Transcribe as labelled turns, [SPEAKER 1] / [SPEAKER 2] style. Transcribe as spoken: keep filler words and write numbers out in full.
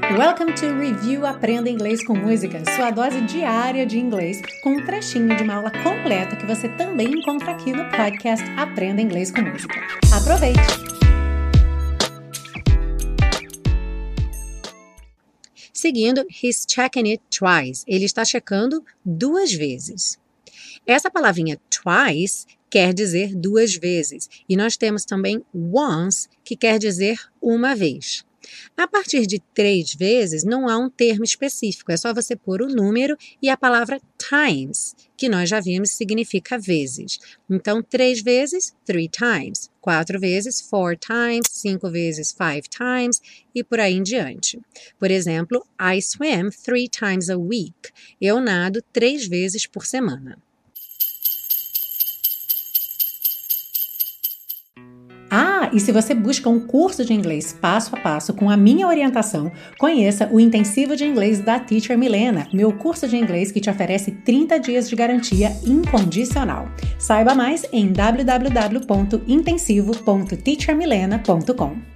[SPEAKER 1] Welcome to Review Aprenda Inglês com Música, sua dose diária de inglês, com um trechinho de uma aula completa que você também encontra aqui no podcast Aprenda Inglês com Música. Aproveite! Seguindo, he's checking it twice. Ele está checando duas vezes. Essa palavrinha twice quer dizer duas vezes. E nós temos também once, que quer dizer uma vez. A partir de três vezes, não há um termo específico. É só você pôr o número e a palavra times, que nós já vimos significa vezes. Então, três vezes, three times. Quatro vezes, four times. Cinco vezes, five times. E por aí em diante. Por exemplo, I swim three times a week. Eu nado três vezes por semana. Ah, e se você busca um curso de inglês passo a passo com a minha orientação, conheça o Intensivo de Inglês da Teacher Milena, meu curso de inglês que te oferece trinta dias de garantia incondicional. Saiba mais em w w w ponto intensivo ponto teacher milena ponto com.